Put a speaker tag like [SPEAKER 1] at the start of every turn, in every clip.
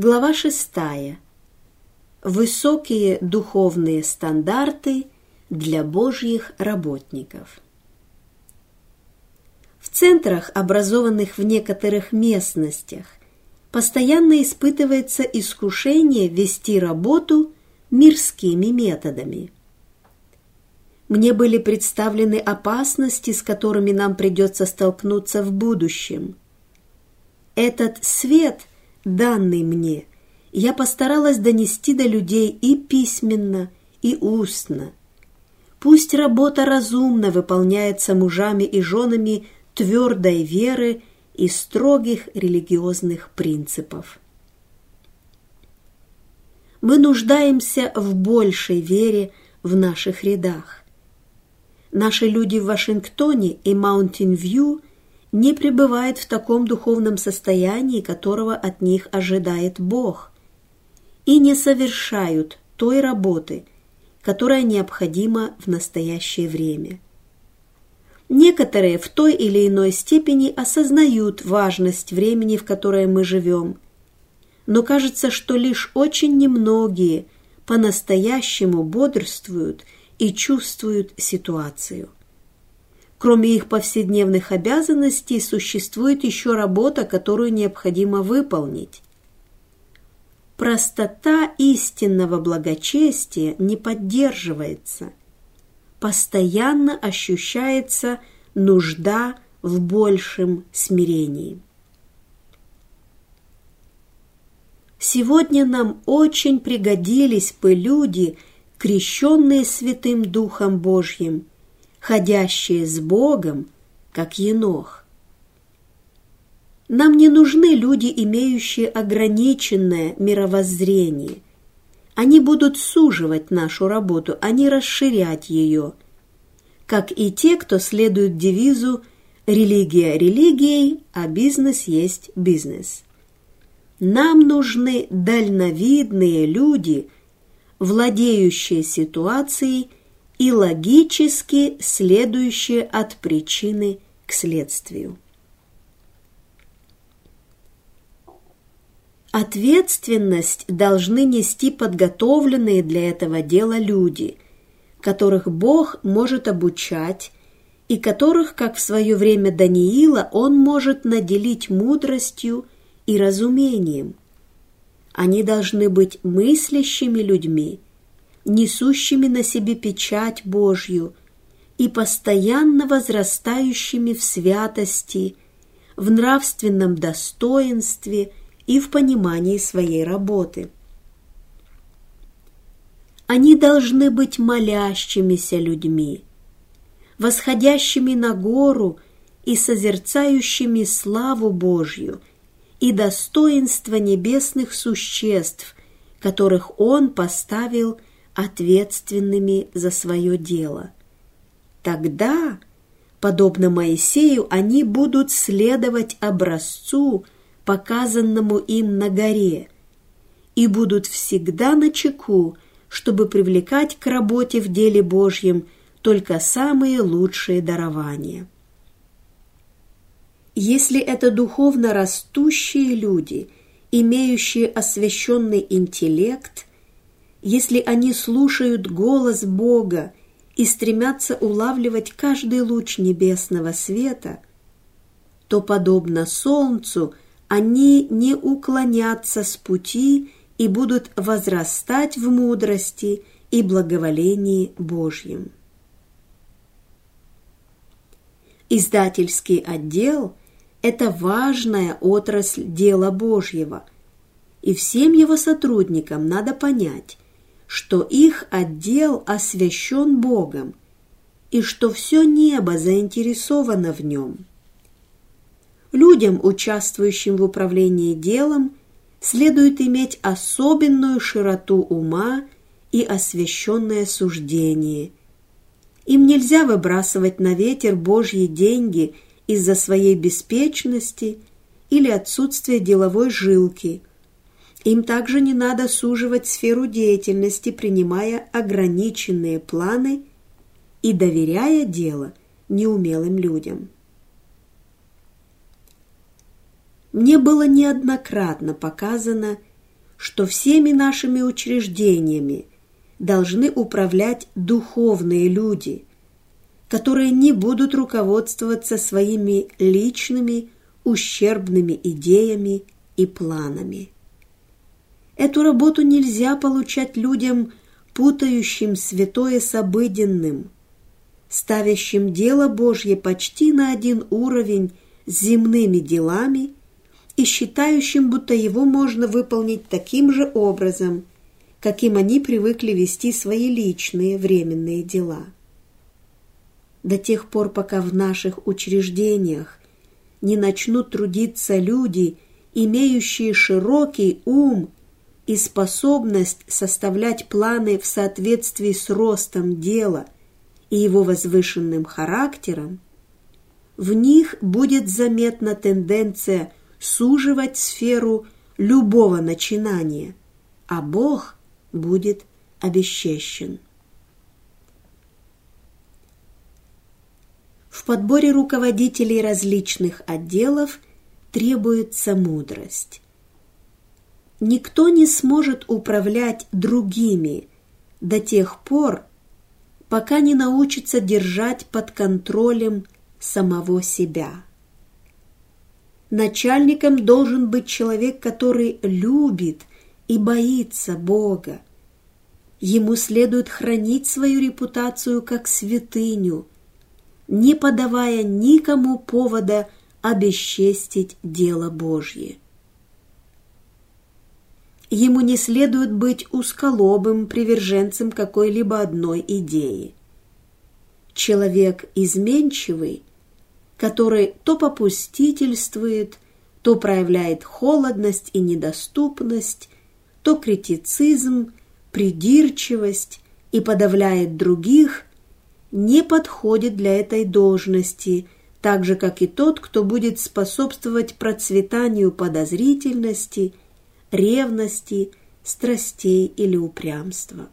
[SPEAKER 1] Глава 6. Высокие духовные стандарты для Божьих работников. В центрах, образованных в некоторых местностях, постоянно испытывается искушение вести работу мирскими методами. Мне были представлены опасности, с которыми нам придется столкнуться в будущем. Этот свет, данный мне, я постаралась донести до людей и письменно, и устно. Пусть работа разумно выполняется мужами и женами твердой веры и строгих религиозных принципов. Мы нуждаемся в большей вере в наших рядах. Наши люди в Вашингтоне и Маунтин-Вью не пребывают в таком духовном состоянии, которого от них ожидает Бог, и не совершают той работы, которая необходима в настоящее время. Некоторые в той или иной степени осознают важность времени, в которое мы живем, но кажется, что лишь очень немногие по-настоящему бодрствуют и чувствуют ситуацию. Кроме их повседневных обязанностей, существует еще работа, которую необходимо выполнить. Простота истинного благочестия не поддерживается. Постоянно ощущается нужда в большем смирении. Сегодня нам очень пригодились бы люди, крещенные Святым Духом Божьим, ходящие с Богом, как Енох. Нам не нужны люди, имеющие ограниченное мировоззрение. Они будут суживать нашу работу, а не расширять ее, как и те, кто следует девизу «религия религией, а бизнес есть бизнес». Нам нужны дальновидные люди, владеющие ситуацией и логически следующие от причины к следствию. Ответственность должны нести подготовленные для этого дела люди, которых Бог может обучать и которых, как в свое время Даниила, Он может наделить мудростью и разумением. Они должны быть мыслящими людьми, несущими на себе печать Божью и постоянно возрастающими в святости, в нравственном достоинстве и в понимании своей работы. Они должны быть молящимися людьми, восходящими на гору и созерцающими славу Божью и достоинство небесных существ, которых Он поставил ответственными за свое дело. Тогда, подобно Моисею, они будут следовать образцу, показанному им на горе, и будут всегда начеку, чтобы привлекать к работе в деле Божьем только самые лучшие дарования. Если это духовно растущие люди, имеющие освященный интеллект, если они слушают голос Бога и стремятся улавливать каждый луч небесного света, то, подобно солнцу, они не уклонятся с пути и будут возрастать в мудрости и благоволении Божьем. Издательский отдел – это важная отрасль дела Божьего, и всем его сотрудникам надо понять, что их отдел освящен Богом и что все небо заинтересовано в нем. Людям, участвующим в управлении делом, следует иметь особенную широту ума и освященное суждение. Им нельзя выбрасывать на ветер Божьи деньги из-за своей беспечности или отсутствия деловой жилки. Им также не надо суживать сферу деятельности, принимая ограниченные планы и доверяя дело неумелым людям. Мне было неоднократно показано что всеми нашими учреждениями должны управлять духовные люди, которые не будут руководствоваться своими личными ущербными идеями и планами. Эту работу нельзя получать людям, путающим святое с обыденным, ставящим дело Божье почти на один уровень с земными делами и считающим, будто его можно выполнить таким же образом, каким они привыкли вести свои личные временные дела. До тех пор, пока в наших учреждениях не начнут трудиться люди, имеющие широкий ум и способность составлять планы в соответствии с ростом дела и его возвышенным характером, в них будет заметна тенденция суживать сферу любого начинания, а Бог будет обесчещен. В подборе руководителей различных отделов требуется мудрость. Никто не сможет управлять другими до тех пор, пока не научится держать под контролем самого себя. Начальником должен быть человек, который любит и боится Бога. Ему следует хранить свою репутацию как святыню, не подавая никому повода обесчестить дело Божье. Ему не следует быть узколобым приверженцем какой-либо одной идеи. Человек изменчивый, который то попустительствует, то проявляет холодность и недоступность, то критицизм, придирчивость и подавляет других, не подходит для этой должности, так же, как и тот, кто будет способствовать процветанию подозрительности, ревности, страстей или упрямства.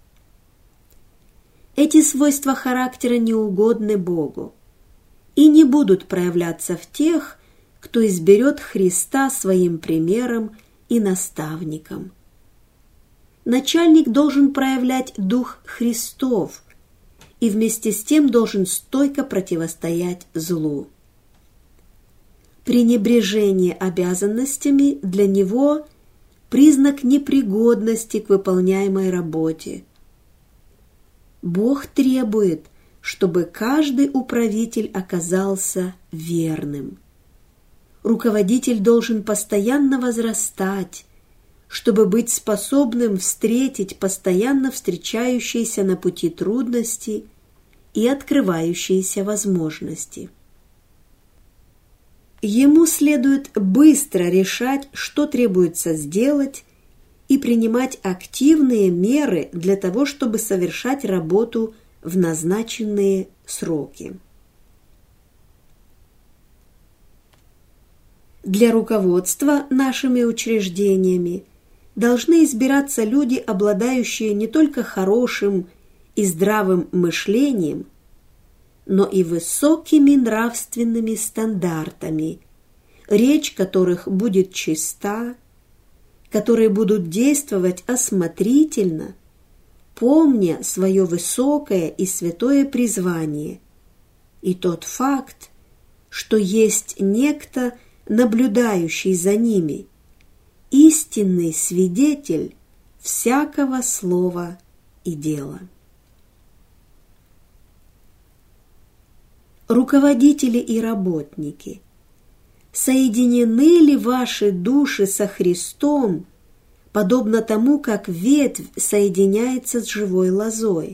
[SPEAKER 1] Эти свойства характера неугодны Богу и не будут проявляться в тех, кто изберет Христа своим примером и наставником. Начальник должен проявлять Дух Христов и вместе с тем должен стойко противостоять злу. Пренебрежение обязанностями для него – признак непригодности к выполняемой работе. Бог требует, чтобы каждый управитель оказался верным. Руководитель должен постоянно возрастать, чтобы быть способным встретить постоянно встречающиеся на пути трудности и открывающиеся возможности. Ему следует быстро решать, что требуется сделать, и принимать активные меры для того, чтобы совершать работу в назначенные сроки. Для руководства нашими учреждениями должны избираться люди, обладающие не только хорошим и здравым мышлением, но и высокими нравственными стандартами, речь которых будет чиста, которые будут действовать осмотрительно, помня свое высокое и святое призвание, и тот факт, что есть некто, наблюдающий за ними, истинный свидетель всякого слова и дела. Руководители и работники, соединены ли ваши души со Христом, подобно тому, как ветвь соединяется с живой лозой?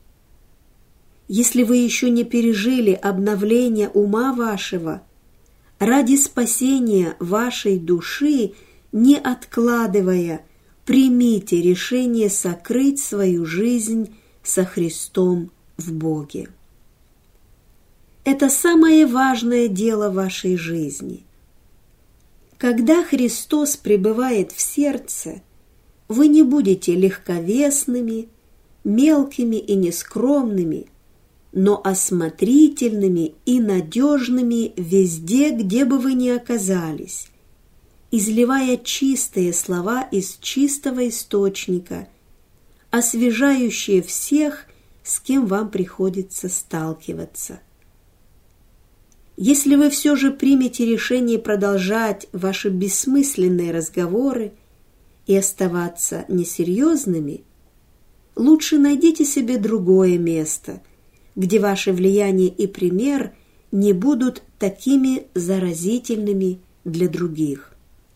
[SPEAKER 1] Если вы еще не пережили обновление ума вашего, ради спасения вашей души, не откладывая, примите решение сокрыть свою жизнь со Христом в Боге. Это самое важное дело вашей жизни. Когда Христос пребывает в сердце, вы не будете легковесными, мелкими и нескромными, но осмотрительными и надежными везде, где бы вы ни оказались, изливая чистые слова из чистого источника, освежающие всех, с кем вам приходится сталкиваться. Если вы все же примете решение продолжать ваши бессмысленные разговоры и оставаться несерьезными, лучше найдите себе другое место, где ваше влияние и пример не будут такими заразительными для других.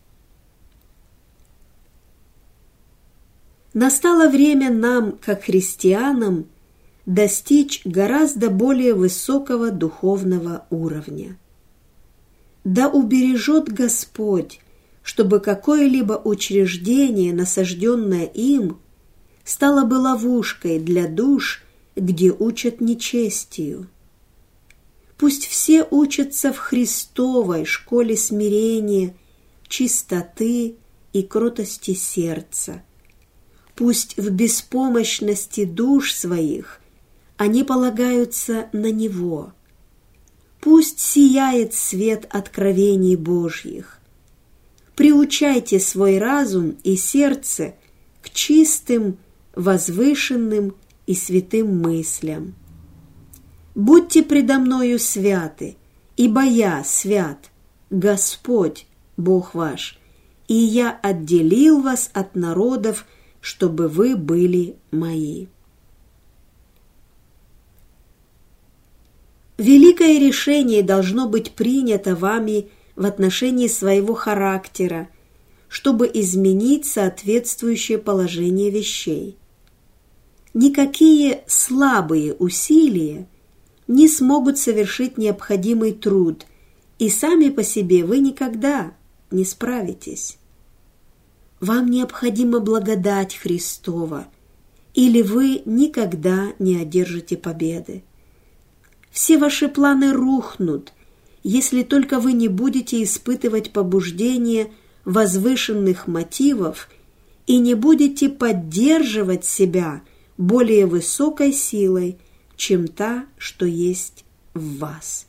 [SPEAKER 1] Настало время нам, как христианам, достичь гораздо более высокого духовного уровня. Да убережет Господь, чтобы какое-либо учреждение, насажденное им, стало бы ловушкой для душ, где учат нечестию. Пусть все учатся в Христовой школе смирения, чистоты и кротости сердца. Пусть в беспомощности душ своих они полагаются на Него. Пусть сияет свет откровений Божьих. Приучайте свой разум и сердце к чистым, возвышенным и святым мыслям. Будьте предо мною святы, ибо я свят, Господь, Бог ваш, и я отделил вас от народов, чтобы вы были мои. Великое решение должно быть принято вами в отношении своего характера, чтобы изменить соответствующее положение вещей. Никакие слабые усилия не смогут совершить необходимый труд, и сами по себе вы никогда не справитесь. Вам необходима благодать Христова, или вы никогда не одержите победы. Все ваши планы рухнут, если только вы не будете испытывать побуждение возвышенных мотивов и не будете поддерживать себя более высокой силой, чем та, что есть в вас.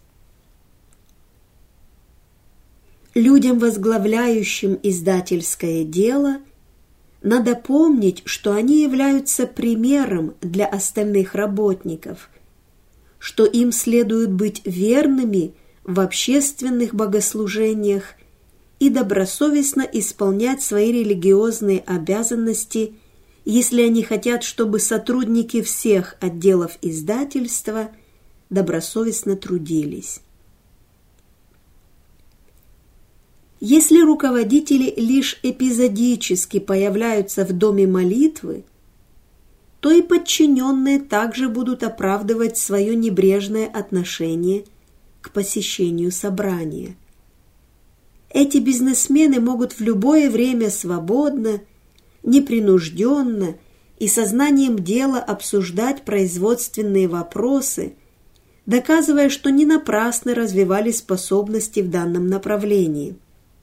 [SPEAKER 1] Людям, возглавляющим издательское дело, надо помнить, что они являются примером для остальных работников, что им следует быть верными в общественных богослужениях и добросовестно исполнять свои религиозные обязанности, если они хотят, чтобы сотрудники всех отделов издательства добросовестно трудились. Если руководители лишь эпизодически появляются в доме молитвы, то и подчиненные также будут оправдывать свое небрежное отношение к посещению собрания. Эти бизнесмены могут в любое время свободно, непринужденно и сознанием дела обсуждать производственные вопросы, доказывая, что не напрасно развивали способности в данном направлении.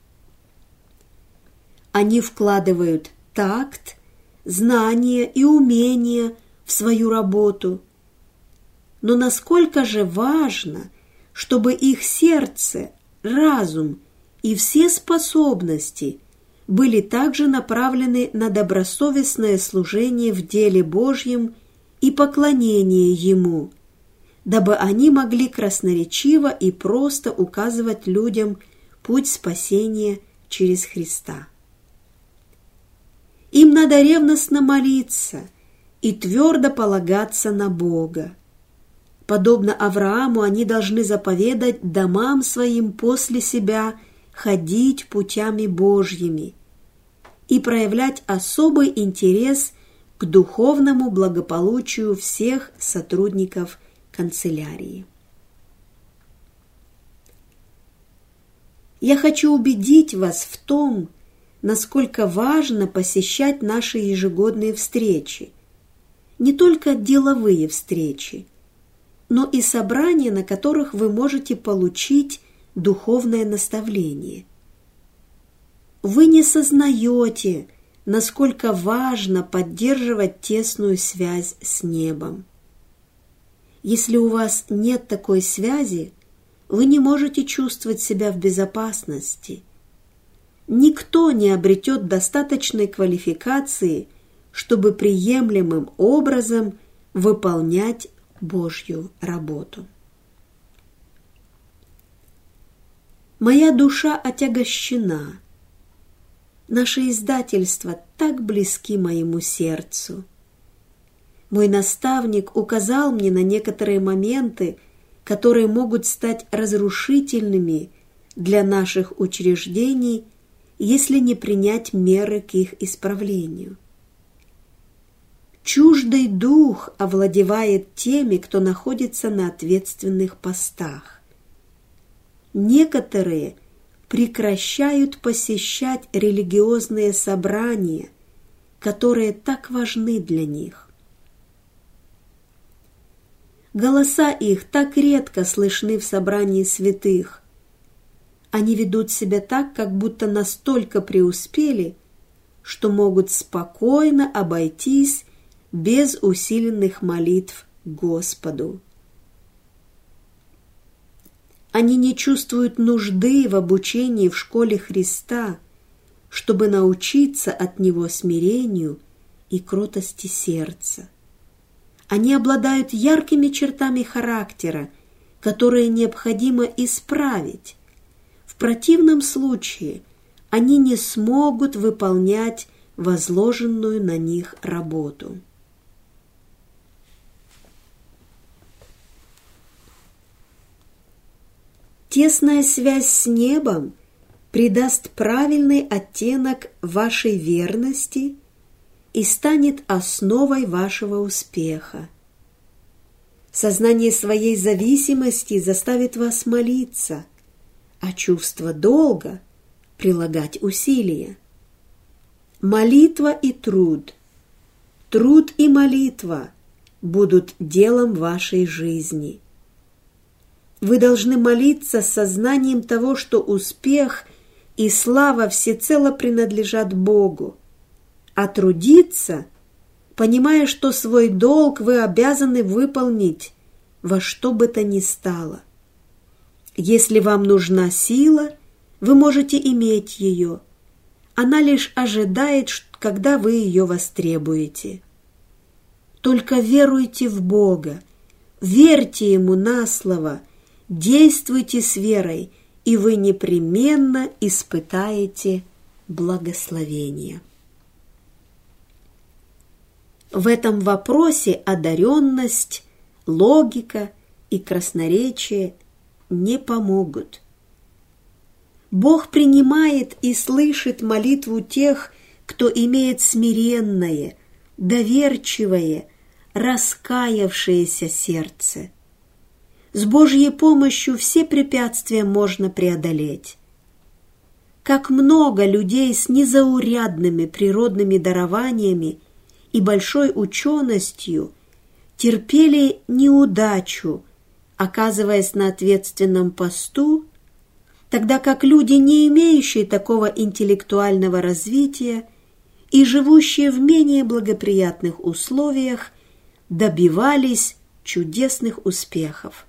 [SPEAKER 1] Они вкладывают такт, знания и умения в свою работу. Но насколько же важно, чтобы их сердце, разум и все способности были также направлены на добросовестное служение в деле Божьем и поклонение Ему, дабы они могли красноречиво и просто указывать людям путь спасения через Христа. Им надо ревностно молиться и твердо полагаться на Бога. Подобно Аврааму, они должны заповедать домам своим после себя ходить путями Божьими и проявлять особый интерес к духовному благополучию всех сотрудников канцелярии. Я хочу убедить вас в том, насколько важно посещать наши ежегодные встречи, не только деловые встречи, но и собрания, на которых вы можете получить духовное наставление. Вы не сознаете, насколько важно поддерживать тесную связь с небом. Если у вас нет такой связи, вы не можете чувствовать себя в безопасности. никто не обретет достаточной квалификации, чтобы приемлемым образом выполнять Божью работу. Моя душа отягощена. Наши издательства так близки моему сердцу. Мой наставник указал мне на некоторые моменты, которые могут стать разрушительными для наших учреждений, если не принять меры к их исправлению. Чуждый дух овладевает теми, кто находится на ответственных постах. Некоторые прекращают посещать религиозные собрания, которые так важны для них. Голоса их так редко слышны в собрании святых. Они ведут себя так, как будто настолько преуспели, что могут спокойно обойтись без усиленных молитв Господу. Они не чувствуют нужды в обучении в школе Христа, чтобы научиться от Него смирению и кротости сердца. Они обладают яркими чертами характера, которые необходимо исправить. В противном случае они не смогут выполнять возложенную на них работу. Тесная связь с небом придаст правильный оттенок вашей верности и станет основой вашего успеха. Сознание своей зависимости заставит вас молиться, а чувство долга – прилагать усилия. Молитва и труд и молитва будут делом вашей жизни. Вы должны молиться с сознанием того, что успех и слава всецело принадлежат Богу, а трудиться, понимая, что свой долг вы обязаны выполнить во что бы то ни стало. Если вам нужна сила, вы можете иметь ее. Она лишь ожидает, когда вы ее востребуете. Только веруйте в Бога, верьте Ему на слово, действуйте с верой, и вы непременно испытаете благословение. В этом вопросе одаренность, логика и красноречие не помогут. Бог принимает и слышит молитву тех, кто имеет смиренное, доверчивое, раскаявшееся сердце. С Божьей помощью все препятствия можно преодолеть. Как много людей с незаурядными природными дарованиями и большой ученостью терпели неудачу, оказываясь на ответственном посту, тогда как люди, не имеющие такого интеллектуального развития и живущие в менее благоприятных условиях, добивались чудесных успехов.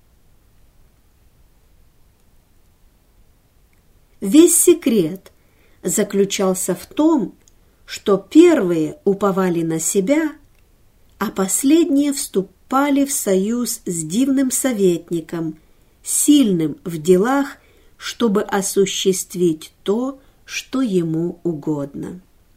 [SPEAKER 1] Весь секрет заключался в том, что первые уповали на себя, а последние вступали в союз с дивным советником, сильным в делах, чтобы осуществить то, что ему угодно.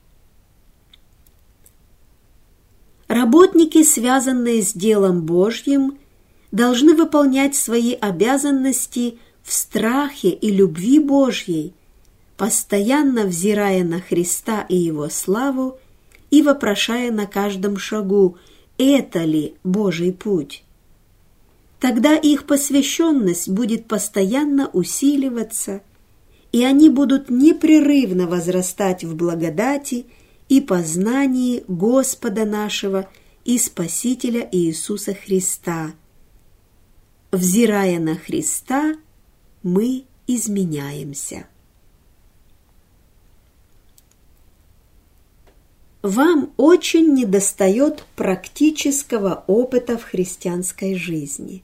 [SPEAKER 1] Работники, связанные с делом Божьим, должны выполнять свои обязанности в страхе и любви Божьей, постоянно взирая на Христа и Его славу и вопрошая на каждом шагу, это ли Божий путь. Тогда их посвященность будет постоянно усиливаться, и они будут непрерывно возрастать в благодати и познании Господа нашего и Спасителя Иисуса Христа. Взирая на Христа, мы изменяемся. Вам очень недостает практического опыта в христианской жизни.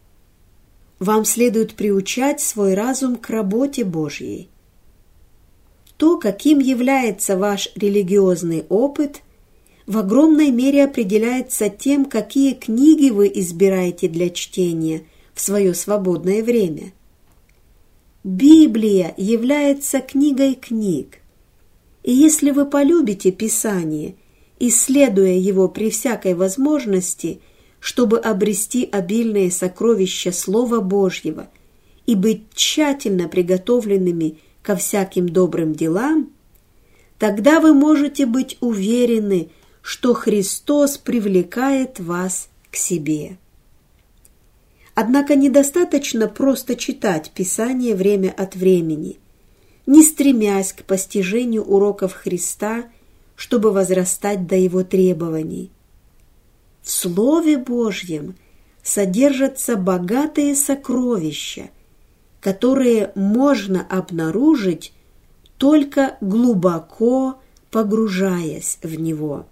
[SPEAKER 1] Вам следует приучать свой разум к работе Божьей. То, каким является ваш религиозный опыт, в огромной мере определяется тем, какие книги вы избираете для чтения в свое свободное время. Библия является книгой книг, и если вы полюбите Писание, исследуя его при всякой возможности, чтобы обрести обильные сокровища Слова Божьего и быть тщательно приготовленными ко всяким добрым делам, тогда вы можете быть уверены, что Христос привлекает вас к себе. Однако недостаточно просто читать Писание время от времени, не стремясь к постижению уроков Христа, чтобы возрастать до Его требований. В Слове Божьем содержатся богатые сокровища, которые можно обнаружить, только глубоко погружаясь в него.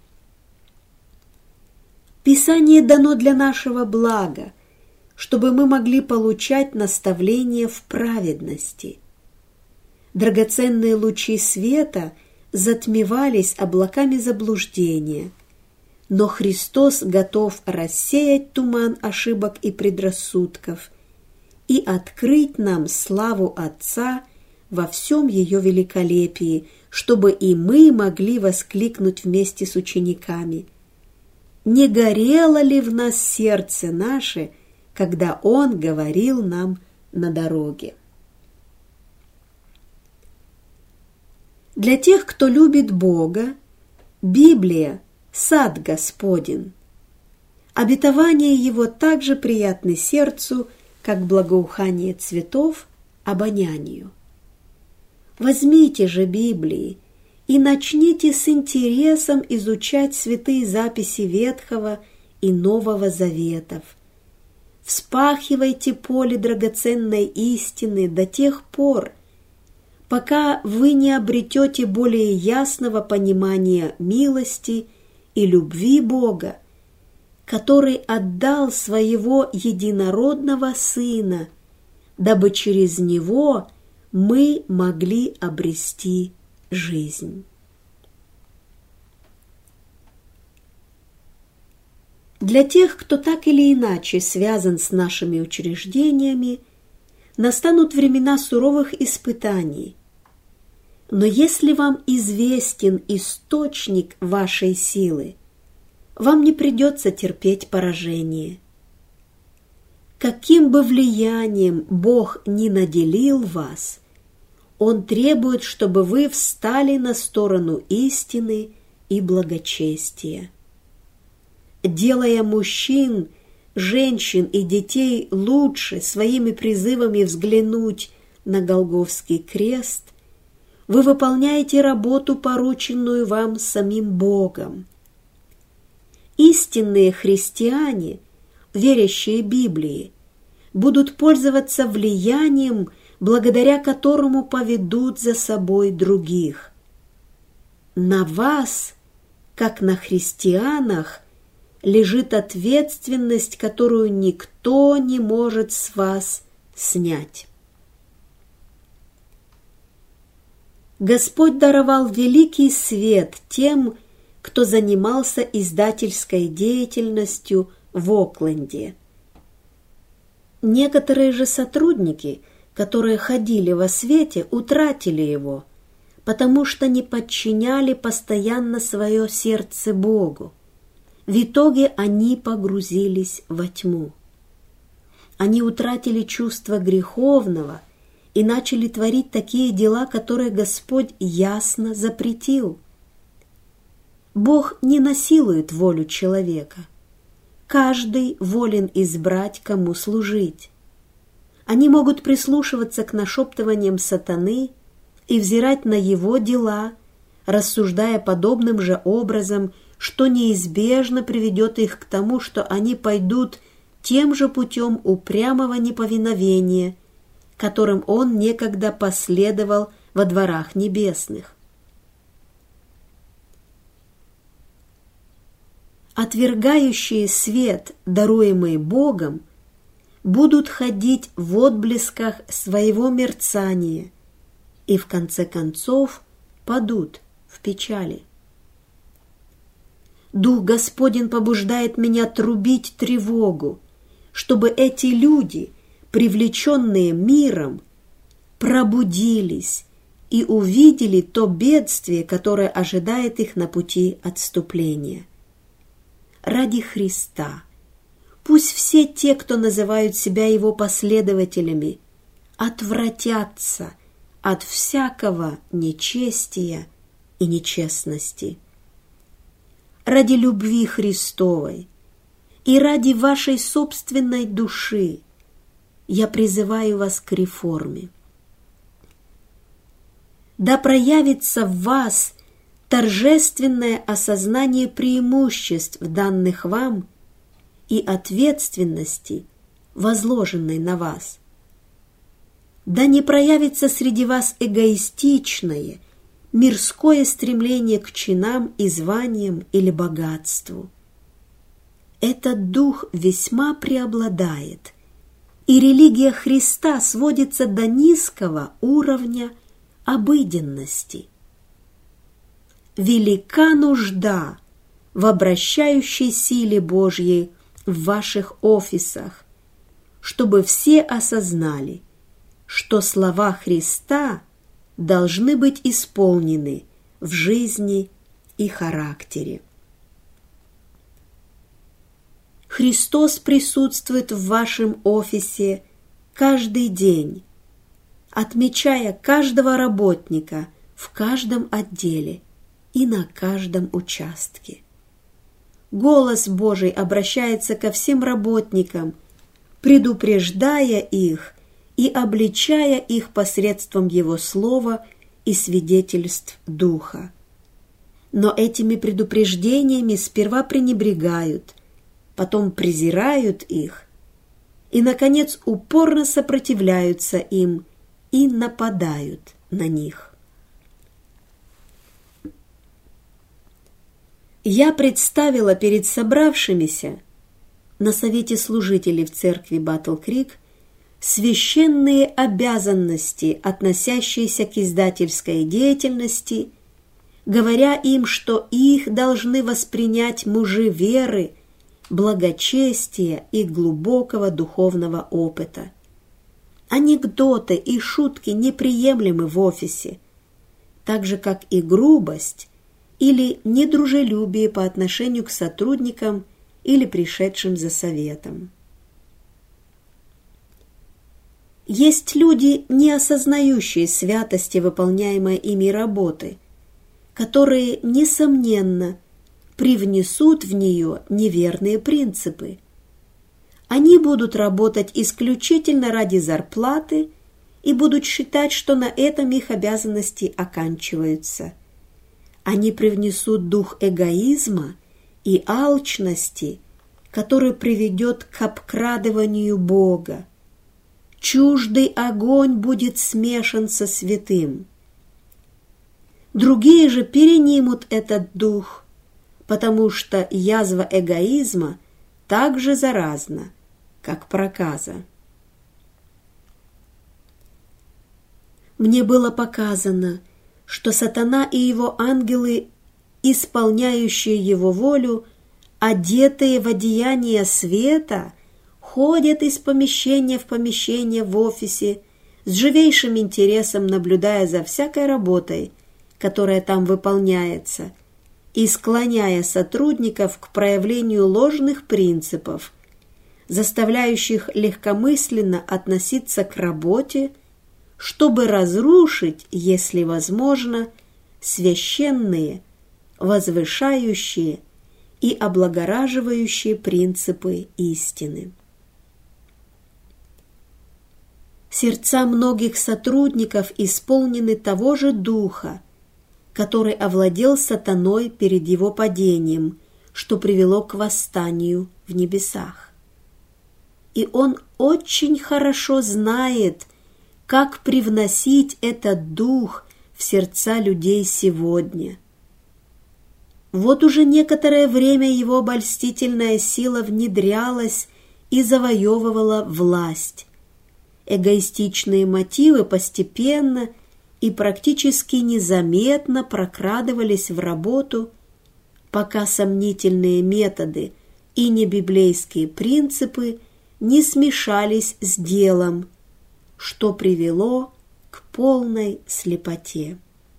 [SPEAKER 1] Писание дано для нашего блага, чтобы мы могли получать наставления в праведности. Драгоценные лучи света затмевались облаками заблуждения, но Христос готов рассеять туман ошибок и предрассудков и открыть нам славу Отца во всем ее великолепии, чтобы и мы могли воскликнуть вместе с учениками: «Не горело ли в нас сердце наше, когда Он говорил нам на дороге?» Для тех, кто любит Бога, Библия – сад Господень. Обетования Его так же приятны сердцу, как благоухание цветов обонянию. Возьмите же Библии и начните с интересом изучать святые записи Ветхого и Нового Заветов. Вспахивайте поле драгоценной истины до тех пор, пока вы не обретете более ясного понимания милости и любви Бога, который отдал своего единородного Сына, дабы через Него мы могли обрести жизнь. Для тех, кто так или иначе связан с нашими учреждениями, настанут времена суровых испытаний. Но если вам известен источник вашей силы, вам не придется терпеть поражение. Каким бы влиянием Бог ни наделил вас, Он требует, чтобы вы встали на сторону истины и благочестия. Делая мужчин, женщин и детей лучше своими призывами взглянуть на Голгофский крест, вы выполняете работу, порученную вам самим Богом. Истинные христиане, верящие Библии, будут пользоваться влиянием, благодаря которому поведут за собой других. На вас, как на христианах, лежит ответственность, которую никто не может с вас снять. Господь даровал великий свет тем, кто занимался издательской деятельностью в Окленде. Некоторые же сотрудники, которые ходили во свете, утратили его, потому что не подчиняли постоянно свое сердце Богу. В итоге они погрузились во тьму. Они утратили чувство греховного и начали творить такие дела, которые Господь ясно запретил. Бог не насилует волю человека. Каждый волен избрать, кому служить. Они могут прислушиваться к нашептываниям сатаны и взирать на его дела, рассуждая подобным же образом, что неизбежно приведет их к тому, что они пойдут тем же путем упрямого неповиновения, которым он некогда последовал во дворах небесных. Отвергающие свет, даруемый Богом, будут ходить в отблесках своего мерцания и в конце концов впадут в печали. Дух Господень побуждает меня трубить тревогу, чтобы эти люди, привлеченные миром, пробудились и увидели то бедствие, которое ожидает их на пути отступления. Ради Христа пусть все те, кто называют себя Его последователями, отвратятся от всякого нечестия и нечестности. Ради любви Христовой и ради вашей собственной души я призываю вас к реформе. Да проявится в вас торжественное осознание преимуществ, данных вам, и ответственности, возложенной на вас. Да не проявится среди вас эгоистичное, мирское стремление к чинам и званиям или богатству. Этот дух весьма преобладает, и религия Христа сводится до низкого уровня обыденности. Велика нужда в обращающей силе Божьей в ваших офисах, чтобы все осознали, что слова Христа должны быть исполнены в жизни и характере. Христос присутствует в вашем офисе каждый день, отмечая каждого работника в каждом отделе и на каждом участке. Голос Божий обращается ко всем работникам, предупреждая их и обличая их посредством Его Слова и свидетельств Духа. Но этими предупреждениями сперва пренебрегают, потом презирают их и, наконец, упорно сопротивляются им и нападают на них. Я представила перед собравшимися на совете служителей в церкви Батл-Крик священные обязанности, относящиеся к издательской деятельности, говоря им, что их должны воспринять мужи веры, благочестия и глубокого духовного опыта. Анекдоты и шутки неприемлемы в офисе, так же, как и грубость или недружелюбие по отношению к сотрудникам или пришедшим за советом. Есть люди, не осознающие святости выполняемой ими работы, которые, несомненно, привнесут в нее неверные принципы. Они будут работать исключительно ради зарплаты и будут считать, что на этом их обязанности оканчиваются. Они привнесут дух эгоизма и алчности, который приведет к обкрадыванию Бога. Чуждый огонь будет смешан со святым. Другие же перенимут этот дух, потому что язва эгоизма так же заразна, как проказа. Мне было показано, что сатана и его ангелы, исполняющие его волю, одетые в одеяние света, ходят из помещения в помещение в офисе, с живейшим интересом наблюдая за всякой работой, которая там выполняется, и склоняя сотрудников к проявлению ложных принципов, заставляющих легкомысленно относиться к работе, чтобы разрушить, если возможно, священные, возвышающие и облагораживающие принципы истины. Сердца многих сотрудников исполнены того же духа, который овладел сатаной перед его падением, что привело к восстанию в небесах. И он очень хорошо знает, как привносить этот дух в сердца людей сегодня. Вот уже некоторое время его обольстительная сила внедрялась и завоевывала власть. Эгоистичные мотивы постепенно и практически незаметно прокрадывались в работу, пока сомнительные методы и небиблейские принципы не смешались с делом, что привело к полной слепоте.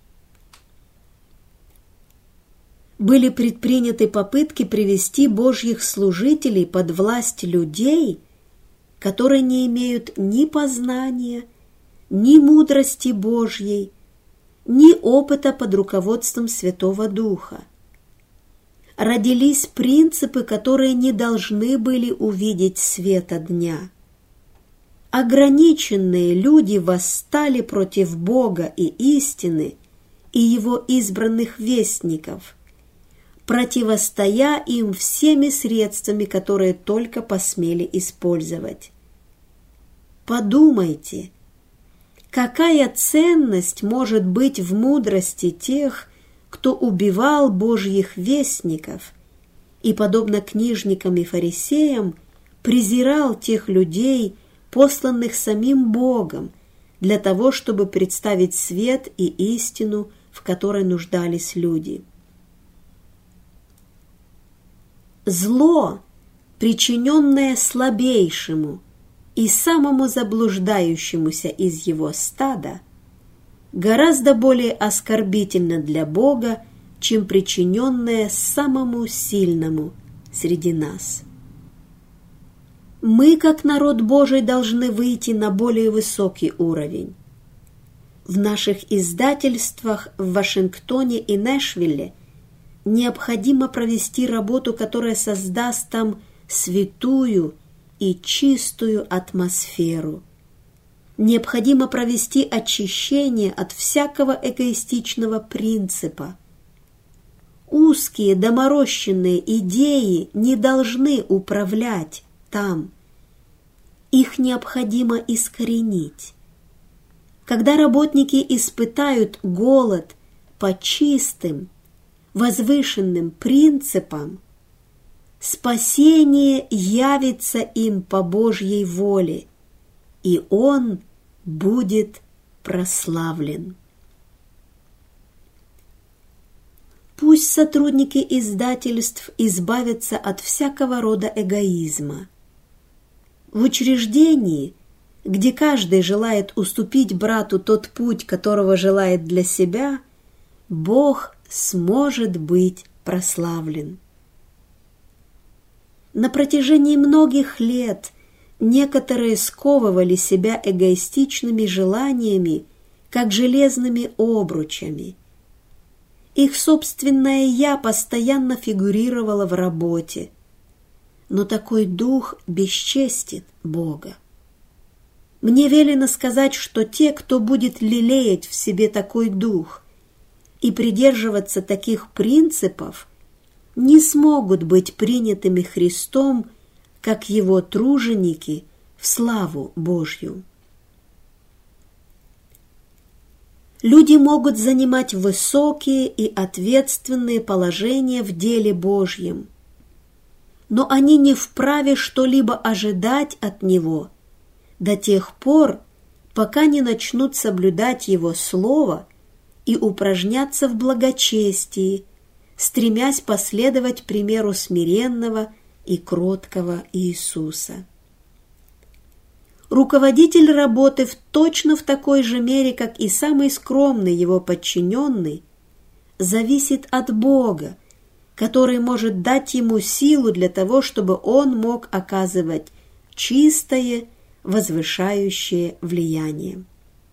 [SPEAKER 1] Были предприняты попытки привести Божьих служителей под власть людей, которые не имеют ни познания, ни мудрости Божьей, ни опыта под руководством Святого Духа. Родились принципы, которые не должны были увидеть света дня. Ограниченные люди восстали против Бога и истины и Его избранных вестников, противостоя им всеми средствами, которые только посмели использовать. Подумайте, какая ценность может быть в мудрости тех, кто убивал Божьих вестников и, подобно книжникам и фарисеям, презирал тех людей, посланных самим Богом, для того, чтобы представить свет и истину, в которой нуждались люди. Зло, причиненное слабейшему и самому заблуждающемуся из его стада, гораздо более оскорбительно для Бога, чем причиненное самому сильному среди нас. Мы, как народ Божий, должны выйти на более высокий уровень. В наших издательствах в Вашингтоне и Нэшвилле необходимо провести работу, которая создаст там святую и чистую атмосферу. Необходимо провести очищение от всякого эгоистичного принципа. Узкие доморощенные идеи не должны управлять там. Их необходимо искоренить. Когда работники испытают голод по чистым, возвышенным принципам, спасение явится им по Божьей воле, и Он будет прославлен. Пусть сотрудники издательств избавятся от всякого рода эгоизма. В учреждении, где каждый желает уступить брату тот путь, которого желает для себя, Бог сможет быть прославлен. На протяжении многих лет некоторые сковывали себя эгоистичными желаниями, как железными обручами. Их собственное «я» постоянно фигурировало в работе, но такой дух бесчестит Бога. Мне велено сказать, что те, кто будет лелеять в себе такой дух и придерживаться таких принципов, не смогут быть принятыми Христом, как Его труженики, в славу Божью. Люди могут занимать высокие и ответственные положения в деле Божьем, но они не вправе что-либо ожидать от Него до тех пор, пока не начнут соблюдать Его Слово и упражняться в благочестии, стремясь последовать примеру смиренного и кроткого Иисуса. Руководитель работы точно в такой же мере, как и самый скромный его подчиненный, зависит от Бога, который может дать ему силу для того, чтобы он мог оказывать чистое, возвышающее влияние.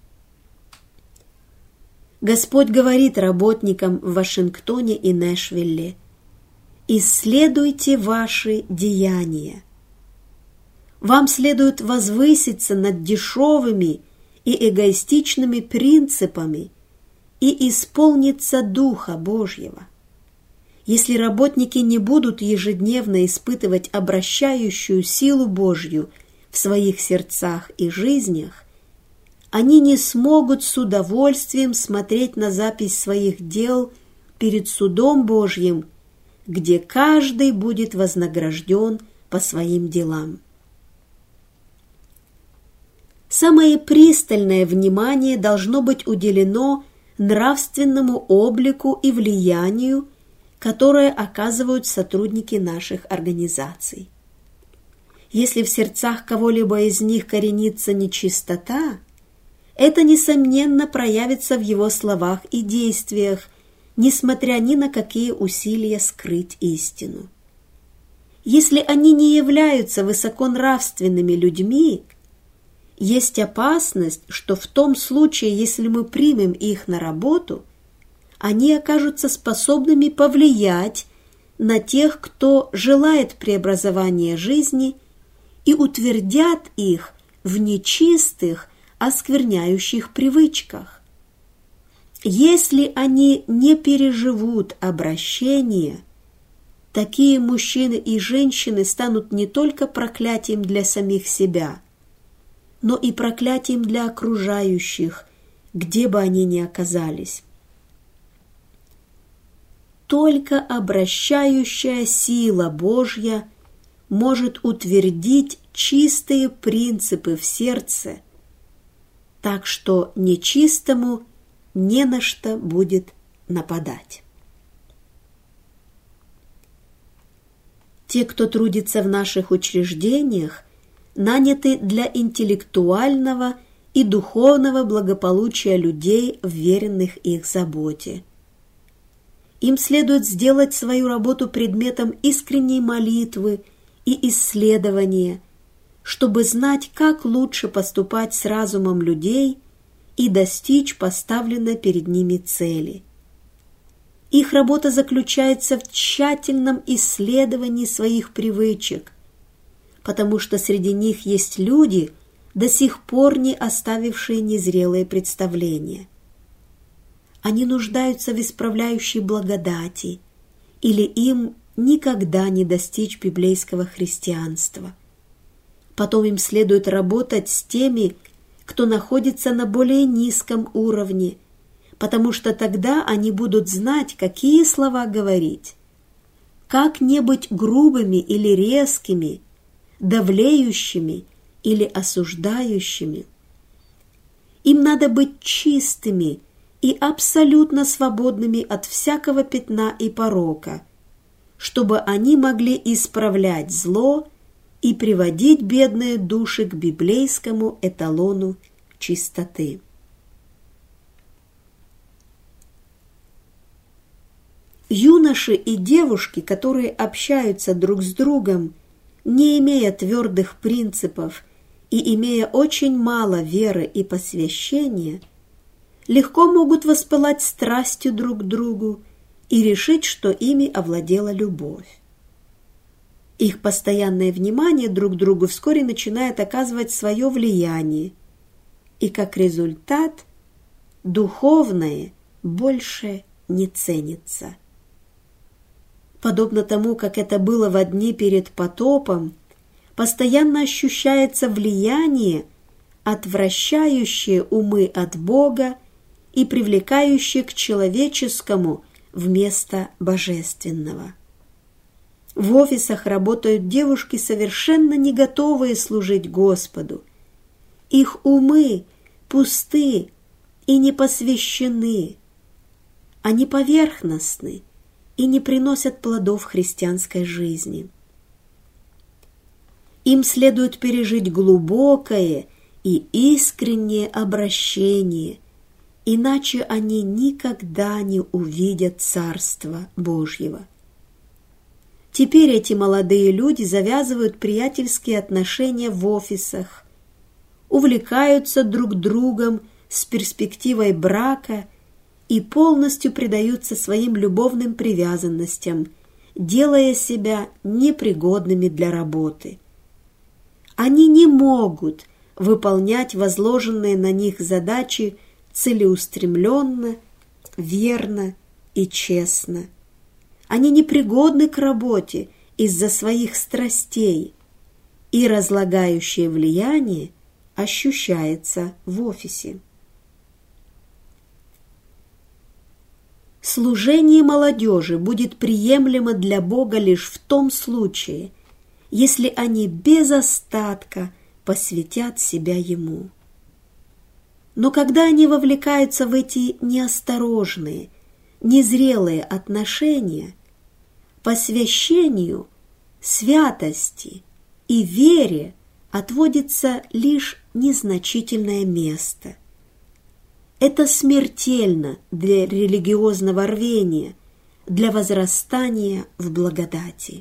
[SPEAKER 1] Господь говорит работникам в Вашингтоне и Нэшвилле: «Исследуйте ваши деяния». Вам следует возвыситься над дешевыми и эгоистичными принципами и исполниться Духа Божьего. Если работники не будут ежедневно испытывать обращающую силу Божью в своих сердцах и жизнях, они не смогут с удовольствием смотреть на запись своих дел перед судом Божьим, где каждый будет вознагражден по своим делам. Самое пристальное внимание должно быть уделено нравственному облику и влиянию, которое оказывают сотрудники наших организаций. Если в сердцах кого-либо из них коренится нечистота, это, несомненно, проявится в его словах и действиях, несмотря ни на какие усилия скрыть истину. Если они не являются высоконравственными людьми, есть опасность, что в том случае, если мы примем их на работу, они окажутся способными повлиять на тех, кто желает преобразования жизни, и утвердят их в нечистых, оскверняющих привычках. Если они не переживут обращение, такие мужчины и женщины станут не только проклятием для самих себя, но и проклятием для окружающих, где бы они ни оказались. Только обращающая сила Божья может утвердить чистые принципы в сердце, так что нечистому не на что будет нападать. Те, кто трудится в наших учреждениях, наняты для интеллектуального и духовного благополучия людей, вверенных их заботе. Им следует сделать свою работу предметом искренней молитвы и исследования, чтобы знать, как лучше поступать с разумом людей и достичь поставленной перед ними цели. Их работа заключается в тщательном исследовании своих привычек, потому что среди них есть люди, до сих пор не оставившие незрелые представления. Они нуждаются в исправляющей благодати, или им никогда не достичь библейского христианства. Потом им следует работать с теми, кто находится на более низком уровне, потому что тогда они будут знать, какие слова говорить, как не быть грубыми или резкими, давлеющими или осуждающими. Им надо быть чистыми и абсолютно свободными от всякого пятна и порока, чтобы они могли исправлять зло и приводить бедные души к библейскому эталону чистоты. Юноши и девушки, которые общаются друг с другом, не имея твердых принципов и имея очень мало веры и посвящения, легко могут воспылать страстью друг к другу и решить, что ими овладела любовь. Их постоянное внимание друг к другу вскоре начинает оказывать свое влияние, и как результат духовное больше не ценится. Подобно тому, как это было во дни перед потопом, постоянно ощущается влияние, отвращающее умы от Бога и привлекающее к человеческому вместо божественного. В офисах работают девушки, совершенно не готовые служить Господу. Их умы пусты и не посвящены. Они поверхностны и не приносят плодов христианской жизни. Им следует пережить глубокое и искреннее обращение, иначе они никогда не увидят Царства Божьего. Теперь эти молодые люди завязывают приятельские отношения в офисах, увлекаются друг другом с перспективой брака и полностью предаются своим любовным привязанностям, делая себя непригодными для работы. Они не могут выполнять возложенные на них задачи целеустремленно, верно и честно. Они непригодны к работе из-за своих страстей, и разлагающее влияние ощущается в офисе. Служение молодежи будет приемлемо для Бога лишь в том случае, если они без остатка посвятят себя Ему. Но когда они вовлекаются в эти неосторожные, незрелые отношения, посвящению, святости и вере отводится лишь незначительное место. Это смертельно для религиозного рвения, для возрастания в благодати.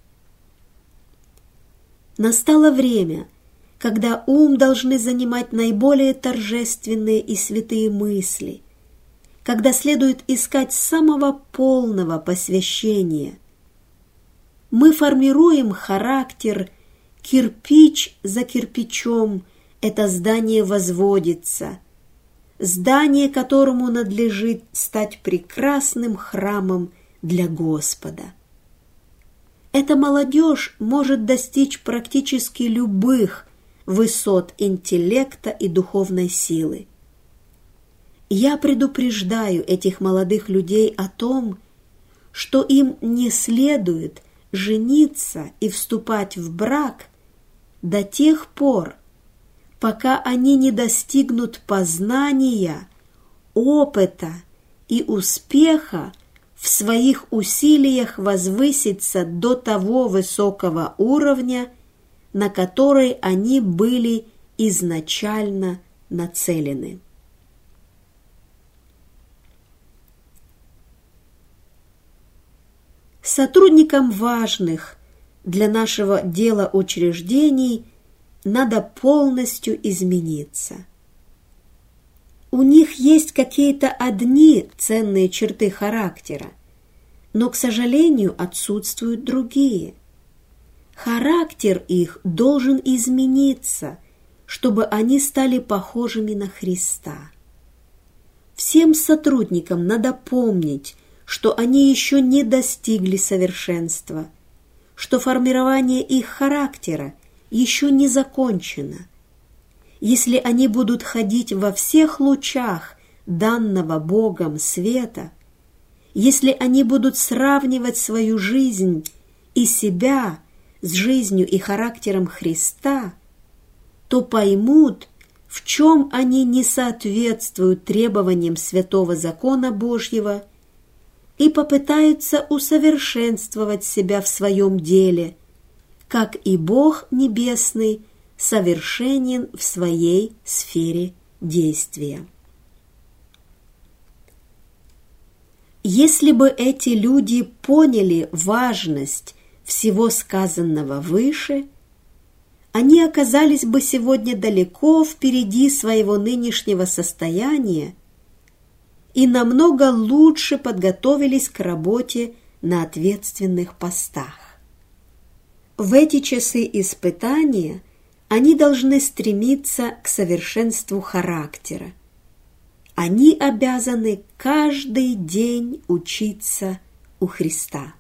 [SPEAKER 1] Настало время, когда ум должны занимать наиболее торжественные и святые мысли, когда следует искать самого полного посвящения. Мы формируем характер, кирпич за кирпичом это здание возводится, здание, которому надлежит стать прекрасным храмом для Господа. Эта молодежь может достичь практически любых высот интеллекта и духовной силы. Я предупреждаю этих молодых людей о том, что им не следует жениться и вступать в брак до тех пор, пока они не достигнут познания, опыта и успеха в своих усилиях возвыситься до того высокого уровня, на который они были изначально нацелены. Сотрудникам важных для нашего дела учреждений надо полностью измениться. У них есть какие-то одни ценные черты характера, но, к сожалению, отсутствуют другие. Характер их должен измениться, чтобы они стали похожими на Христа. Всем сотрудникам надо помнить, что они еще не достигли совершенства, что формирование их характера еще не закончено. Если они будут ходить во всех лучах данного Богом света, если они будут сравнивать свою жизнь и себя с жизнью и характером Христа, то поймут, в чем они не соответствуют требованиям святого закона Божьего и попытаются усовершенствовать себя в своем деле, как и Бог Небесный совершенен в своей сфере действия. Если бы эти люди поняли важность всего сказанного выше, они оказались бы сегодня далеко впереди своего нынешнего состояния и намного лучше подготовились к работе на ответственных постах. В эти часы испытания они должны стремиться к совершенству характера. Они обязаны каждый день учиться у Христа.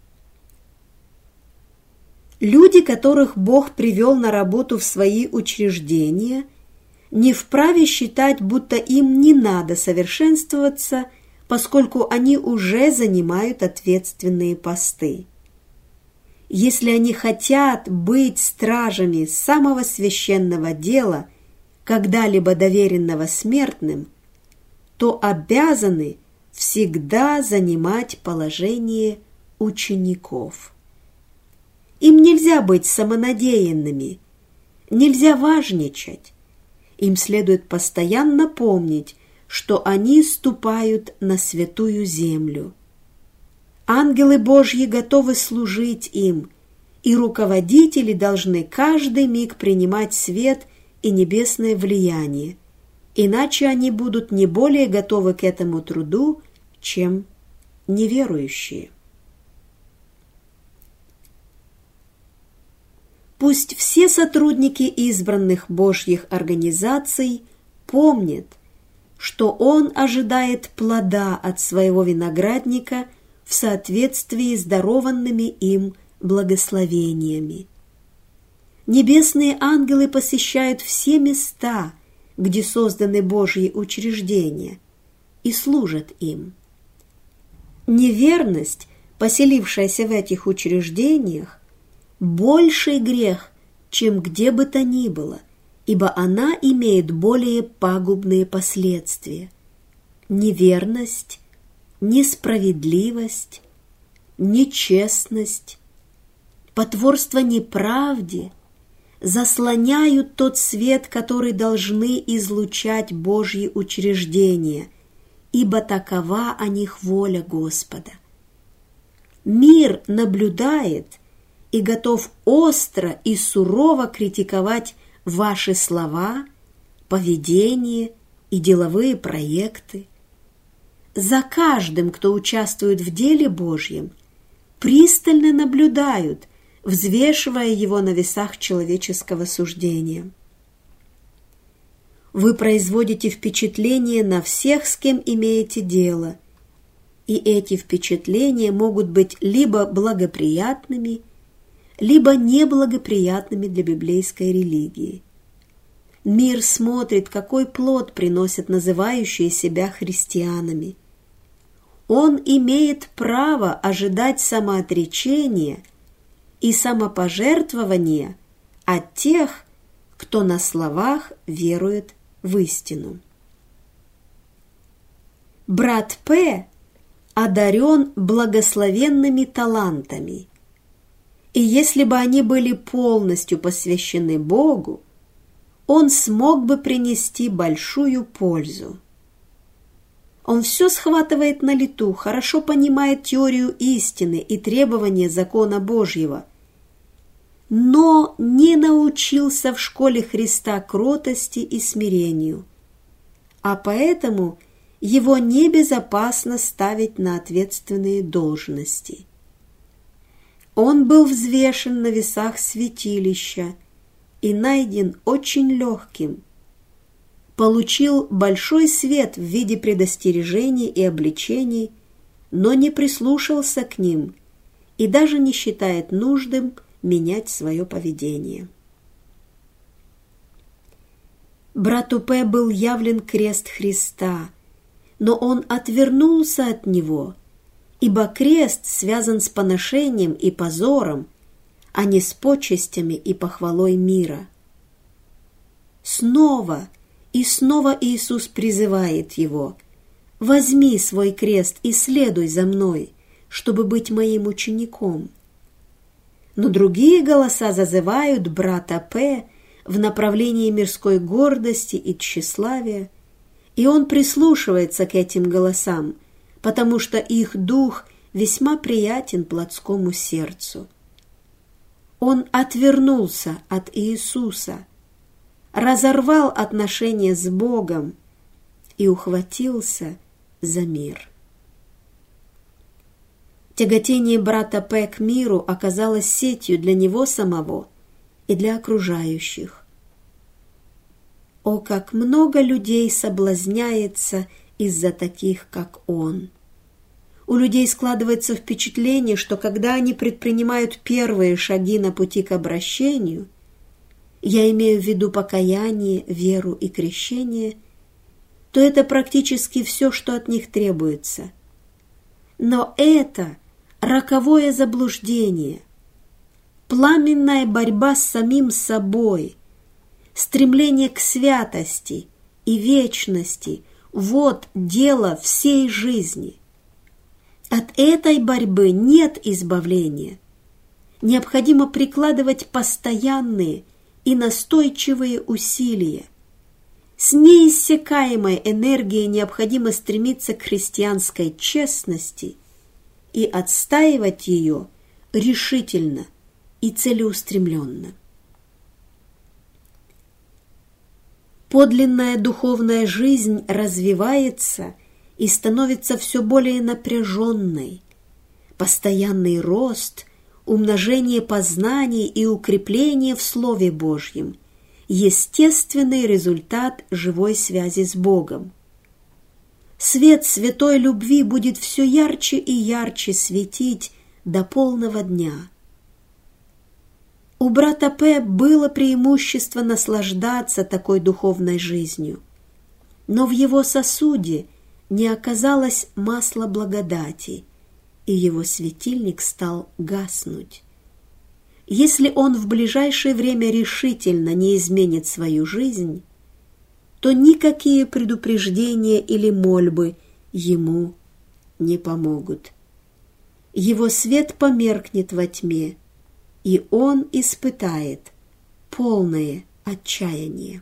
[SPEAKER 1] Люди, которых Бог привел на работу в свои учреждения, не вправе считать, будто им не надо совершенствоваться, поскольку они уже занимают ответственные посты. Если они хотят быть стражами самого священного дела, когда-либо доверенного смертным, то обязаны всегда занимать положение учеников. Им нельзя быть самонадеянными, нельзя важничать. Им следует постоянно помнить, что они ступают на святую землю. Ангелы Божьи готовы служить им, и руководители должны каждый миг принимать свет и небесное влияние, иначе они будут не более готовы к этому труду, чем неверующие. Пусть все сотрудники избранных Божьих организаций помнят, что Он ожидает плода от своего виноградника в соответствии с дарованными им благословениями. Небесные ангелы посещают все места, где созданы Божьи учреждения, и служат им. Неверность, поселившаяся в этих учреждениях, больший грех, чем где бы то ни было, ибо она имеет более пагубные последствия. Неверность, несправедливость, нечестность, потворство неправде заслоняют тот свет, который должны излучать Божьи учреждения, ибо такова о них воля Господа. Мир наблюдает и готов остро и сурово критиковать ваши слова, поведение и деловые проекты. За каждым, кто участвует в деле Божьем, пристально наблюдают, взвешивая его на весах человеческого суждения. Вы производите впечатление на всех, с кем имеете дело, и эти впечатления могут быть либо благоприятными, либо неблагоприятными для библейской религии. Мир смотрит, какой плод приносят называющие себя христианами. Он имеет право ожидать самоотречения и самопожертвования от тех, кто на словах верует в истину. Брат П. одарен благословенными талантами, и если бы они были полностью посвящены Богу, он смог бы принести большую пользу. Он все схватывает на лету, хорошо понимает теорию истины и требования закона Божьего, но не научился в школе Христа кротости и смирению, а поэтому его небезопасно ставить на ответственные должности. Он был взвешен на весах святилища и найден очень легким, получил большой свет в виде предостережений и обличений, но не прислушался к ним и даже не считает нужным менять свое поведение. Брату П. был явлен крест Христа, но он отвернулся от него, ибо крест связан с поношением и позором, а не с почестями и похвалой мира. Снова и снова Иисус призывает его: «Возьми свой крест и следуй за мной, чтобы быть моим учеником». Но другие голоса зазывают брата П. в направлении мирской гордости и тщеславия, и он прислушивается к этим голосам, потому что их дух весьма приятен плотскому сердцу. Он отвернулся от Иисуса, разорвал отношения с Богом и ухватился за мир. Тяготение брата П. к миру оказалось сетью для него самого и для окружающих. О, как много людей соблазняется из-за таких, как он! У людей складывается впечатление, что когда они предпринимают первые шаги на пути к обращению, я имею в виду покаяние, веру и крещение, то это практически все, что от них требуется. Но это роковое заблуждение, пламенная борьба с самим собой, стремление к святости и вечности – вот дело всей жизни. От этой борьбы нет избавления. Необходимо прикладывать постоянные и настойчивые усилия. С неиссякаемой энергией необходимо стремиться к христианской честности и отстаивать ее решительно и целеустремленно. Подлинная духовная жизнь развивается и становится все более напряженной. Постоянный рост, умножение познаний и укрепление в Слове Божьем – естественный результат живой связи с Богом. Свет святой любви будет все ярче и ярче светить до полного дня. У брата П. было преимущество наслаждаться такой духовной жизнью, но в его сосуде не оказалось масла благодати, и его светильник стал гаснуть. если он в ближайшее время решительно не изменит свою жизнь, то никакие предупреждения или мольбы ему не помогут. Его свет померкнет во тьме, и он испытает полное отчаяние.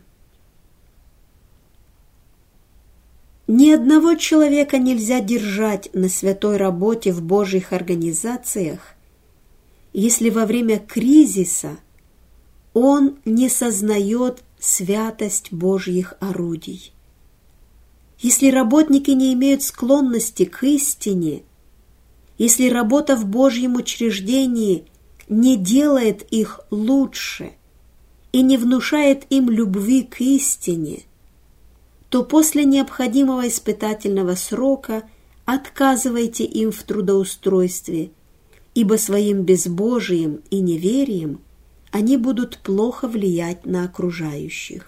[SPEAKER 1] Ни одного человека нельзя держать на святой работе в Божьих организациях, если во время кризиса он не сознает святость Божьих орудий. Если работники не имеют склонности к истине, если работа в Божьем учреждении не делает их лучше и не внушает им любви к истине, то после необходимого испытательного срока отказывайте им в трудоустройстве, ибо своим безбожием и неверием они будут плохо влиять на окружающих.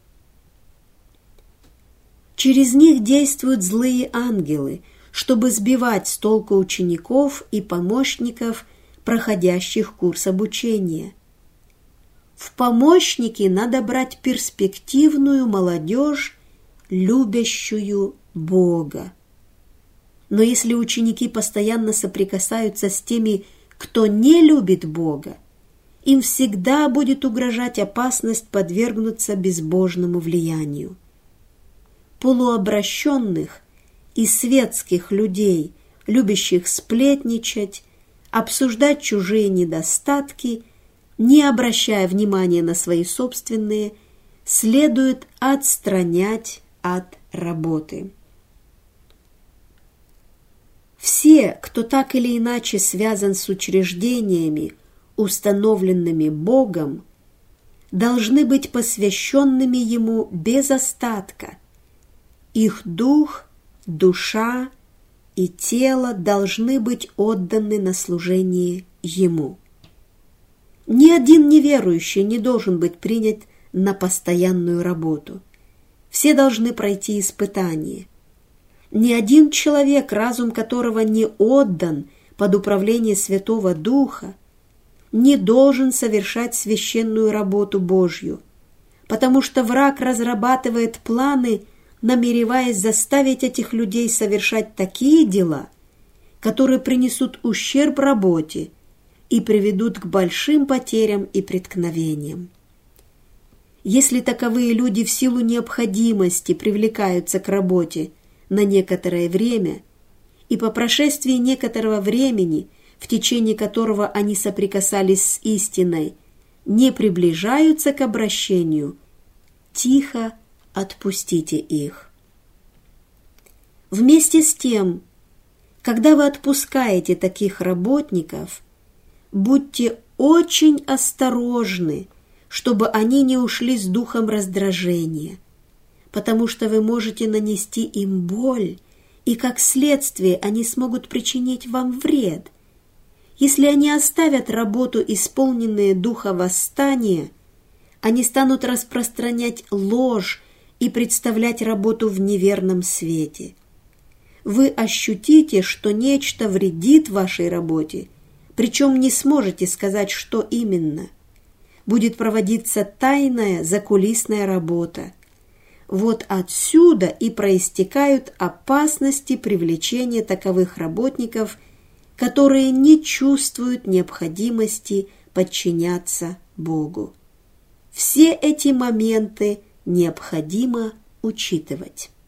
[SPEAKER 1] Через них действуют злые ангелы, чтобы сбивать с толку учеников и помощников, проходящих курс обучения. В помощники надо брать перспективную молодежь, любящую Бога. Но если ученики постоянно соприкасаются с теми, кто не любит Бога, им всегда будет угрожать опасность подвергнуться безбожному влиянию. Полуобращенных и светских людей, любящих сплетничать, обсуждать чужие недостатки, не обращая внимания на свои собственные, следует отстранять от работы. Все, кто так или иначе связан с учреждениями, установленными Богом, должны быть посвященными Ему без остатка. Их дух, душа и тело должны быть отданы на служение Ему. Ни один неверующий не должен быть принят на постоянную работу. Все должны пройти испытание. Ни один человек, разум которого не отдан под управление Святого Духа, не должен совершать священную работу Божью, потому что враг разрабатывает планы, намереваясь заставить этих людей совершать такие дела, которые принесут ущерб работе и приведут к большим потерям и преткновениям. Если таковые люди в силу необходимости привлекаются к работе на некоторое время, и по прошествии некоторого времени, в течение которого они соприкасались с истиной, не приближаются к обращению, тихо отпустите их. Вместе с тем, когда вы отпускаете таких работников, будьте очень осторожны, чтобы они не ушли с духом раздражения, потому что вы можете нанести им боль, и как следствие они смогут причинить вам вред. Если они оставят работу, исполненные духа восстания, они станут распространять ложь и представлять работу в неверном свете. Вы ощутите, что нечто вредит вашей работе, причем не сможете сказать, что именно. Будет проводиться тайная закулисная работа. Вот отсюда и проистекают опасности привлечения таковых работников, которые не чувствуют необходимости подчиняться Богу. Все эти моменты необходимо учитывать.